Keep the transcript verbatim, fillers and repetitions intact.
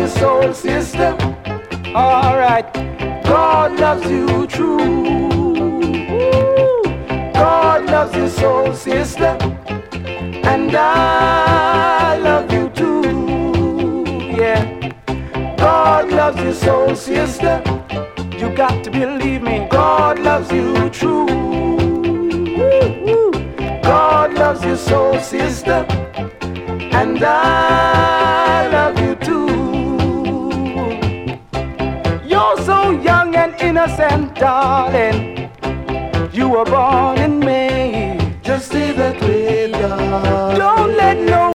soul sister. Alright, God loves you true. God loves you soul sister, and I love you too. Yeah, God loves you soul sister. You got to believe me. God loves you true. God loves you soul sister, and I love you too. You're so young and innocent, darling. You were born in May. Just stay that way, darling. Don't let no